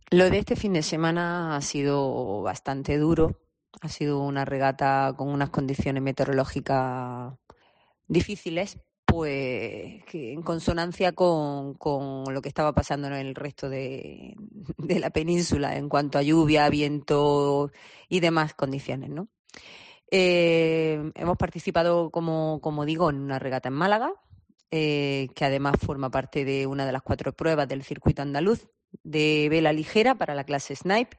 Lo de este fin de semana ha sido bastante duro. Ha sido una regata con unas condiciones meteorológicas difíciles, pues que en consonancia con lo que estaba pasando en el resto de la península en cuanto a lluvia, viento y demás condiciones, ¿no? Hemos participado, como digo, en una regata en Málaga, que además forma parte de una de las 4 pruebas del circuito andaluz de vela ligera para la clase Snipe.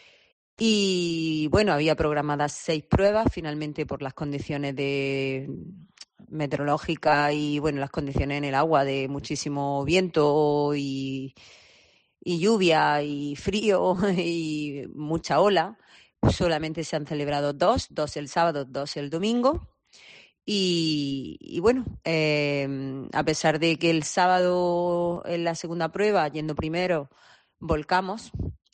Y bueno, había programadas 6 pruebas, finalmente por las condiciones meteorológicas y bueno, las condiciones en el agua de muchísimo viento y lluvia y frío y mucha ola. Solamente se han celebrado dos el sábado, dos el domingo. Y bueno, a pesar de que el sábado en la segunda prueba, yendo primero, volcamos,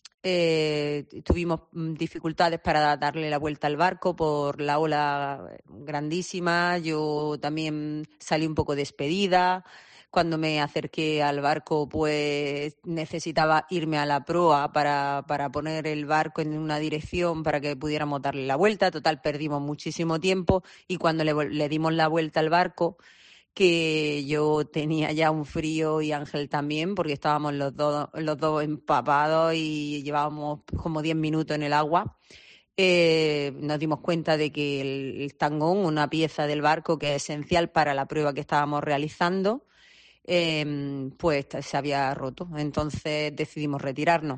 tuvimos dificultades para darle la vuelta al barco por la ola grandísima. Yo también salí un poco despedida. Cuando me acerqué al barco, pues necesitaba irme a la proa para poner el barco en una dirección para que pudiéramos darle la vuelta. Total, perdimos muchísimo tiempo y cuando le dimos la vuelta al barco, que yo tenía ya un frío y Ángel también, porque estábamos los dos empapados y llevábamos como 10 minutos en el agua. Nos dimos cuenta de que el tangón, una pieza del barco que es esencial para la prueba que estábamos realizando, pues se había roto. Entonces decidimos retirarnos.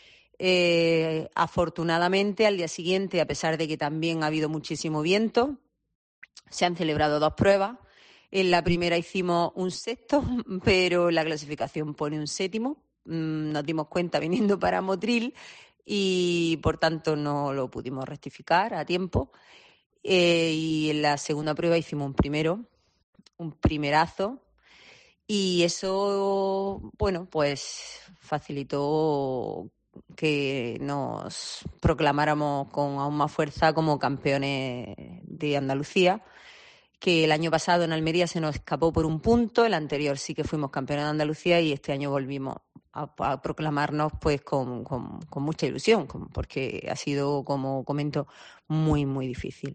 Afortunadamente, al día siguiente, a pesar de que también ha habido muchísimo viento, se han celebrado 2 pruebas. En la primera hicimos un sexto, pero la clasificación pone un séptimo. Nos dimos cuenta viniendo para Motril y por tanto no lo pudimos rectificar a tiempo. Y en la segunda prueba hicimos un primerazo, y eso, bueno, pues facilitó que nos proclamáramos con aún más fuerza como campeones de Andalucía, que el año pasado en Almería se nos escapó por un punto, el anterior sí que fuimos campeones de Andalucía y este año volvimos a proclamarnos pues con mucha ilusión, porque ha sido, como comento, muy, muy difícil.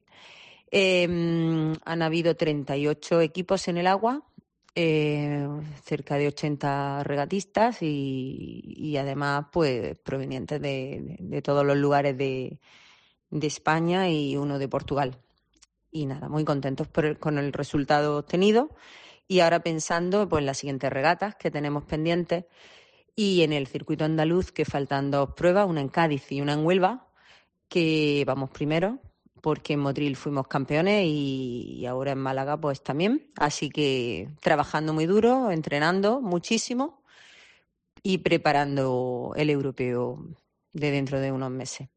Han habido 38 equipos en el agua, eh, cerca de 80 regatistas y además pues provenientes de todos los lugares de España y uno de Portugal. Y nada, muy contentos con el resultado obtenido y ahora pensando pues en las siguientes regatas que tenemos pendientes y en el circuito andaluz, que faltan 2 pruebas, una en Cádiz y una en Huelva, que vamos primero porque en Motril fuimos campeones y ahora en Málaga pues también. Así que trabajando muy duro, entrenando muchísimo y preparando el europeo de dentro de unos meses.